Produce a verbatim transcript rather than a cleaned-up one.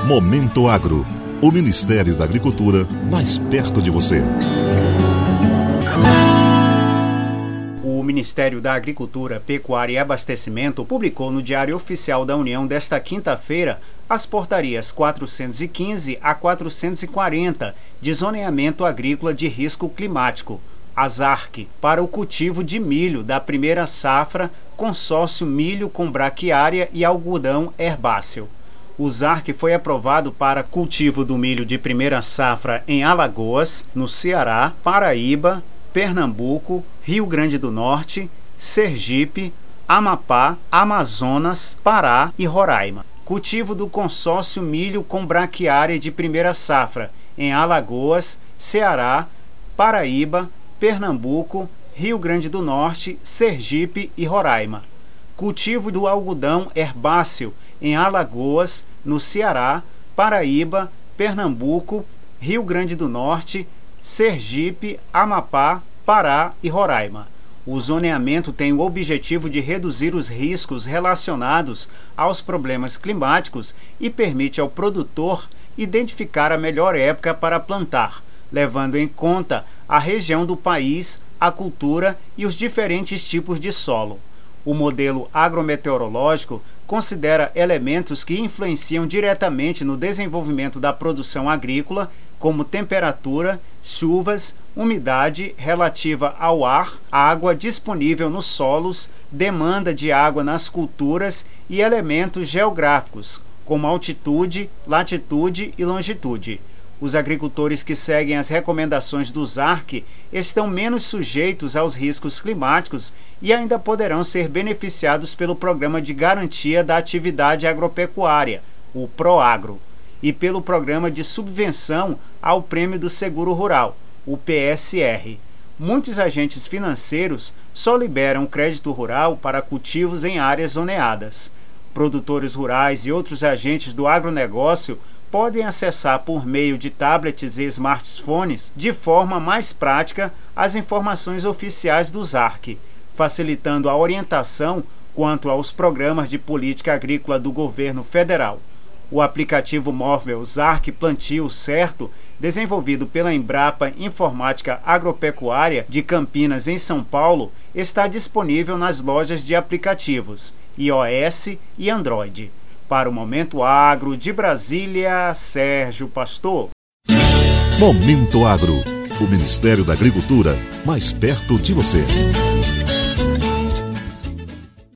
Momento Agro, o Ministério da Agricultura mais perto de você. O Ministério da Agricultura, Pecuária e Abastecimento publicou no Diário Oficial da União desta quinta-feira as portarias quatrocentos e quinze a quatrocentos e quarenta de zoneamento agrícola de risco climático, as A R C, para o cultivo de milho da primeira safra, consórcio milho com braquiária e algodão herbáceo. O Z A R C foi aprovado para cultivo do milho de primeira safra em Alagoas, no Ceará, Paraíba, Pernambuco, Rio Grande do Norte, Sergipe, Amapá, Amazonas, Pará e Roraima. Cultivo do consórcio milho com braquiária de primeira safra em Alagoas, Ceará, Paraíba, Pernambuco, Rio Grande do Norte, Sergipe e Roraima. Cultivo do algodão herbáceo em Alagoas, no Ceará, Paraíba, Pernambuco, Rio Grande do Norte, Sergipe, Amapá, Pará e Roraima. O zoneamento tem o objetivo de reduzir os riscos relacionados aos problemas climáticos e permite ao produtor identificar a melhor época para plantar, levando em conta a região do país, a cultura e os diferentes tipos de solo. O modelo agrometeorológico considera elementos que influenciam diretamente no desenvolvimento da produção agrícola, como temperatura, chuvas, umidade relativa ao ar, água disponível nos solos, demanda de água nas culturas e elementos geográficos, como altitude, latitude e longitude. Os agricultores que seguem as recomendações do Z A R C estão menos sujeitos aos riscos climáticos e ainda poderão ser beneficiados pelo Programa de Garantia da Atividade Agropecuária, o PROAGRO, e pelo Programa de Subvenção ao Prêmio do Seguro Rural, o P S R. Muitos agentes financeiros só liberam crédito rural para cultivos em áreas zoneadas. Produtores rurais e outros agentes do agronegócio podem acessar por meio de tablets e smartphones de forma mais prática as informações oficiais do Z A R C, facilitando a orientação quanto aos programas de política agrícola do governo federal. O aplicativo móvel Z A R C Plantio Certo, desenvolvido pela Embrapa Informática Agropecuária de Campinas, em São Paulo, está disponível nas lojas de aplicativos iOS e Android. Para o Momento Agro, de Brasília, Sérgio Pastor. Momento Agro, o Ministério da Agricultura mais perto de você.